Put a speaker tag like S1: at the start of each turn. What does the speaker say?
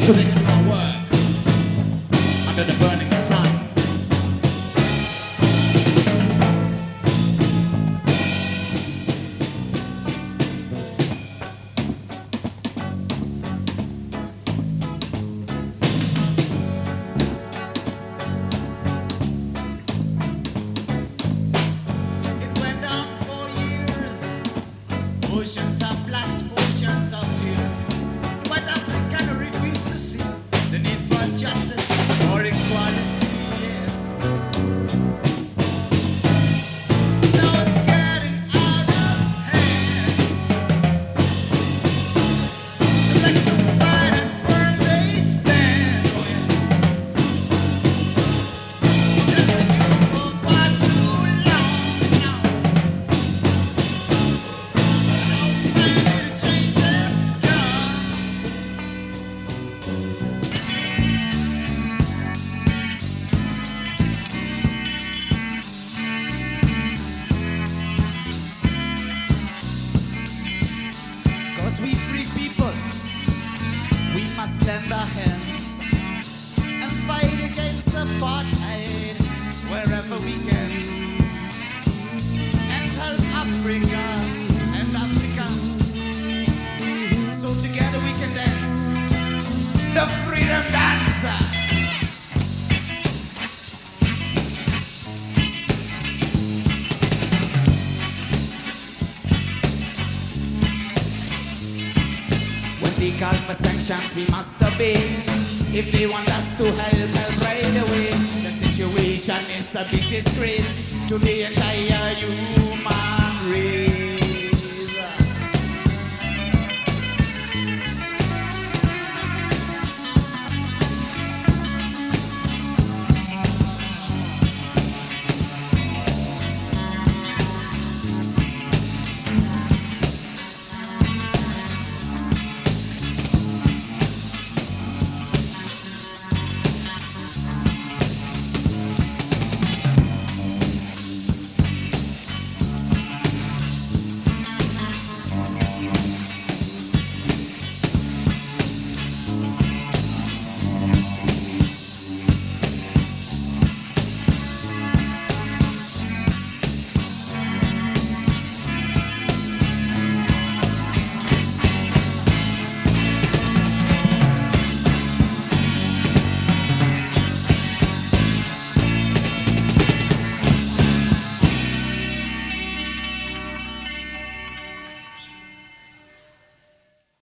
S1: to make it all work under the burning sun. Oceans of blood, oceans of tears. But Africa refuse to see the need for justice or equality. Yeah. Now it's getting out of hand. Like the fight and firm they stand. Just been used for far too long now. We free people, we must lend our hands and fight against apartheid wherever we can, and help Africa and Africans, so together we can dance the freedom dance. They call for sanctions, we must obey. If they want us to help right away. The situation is a big disgrace to the entire human race.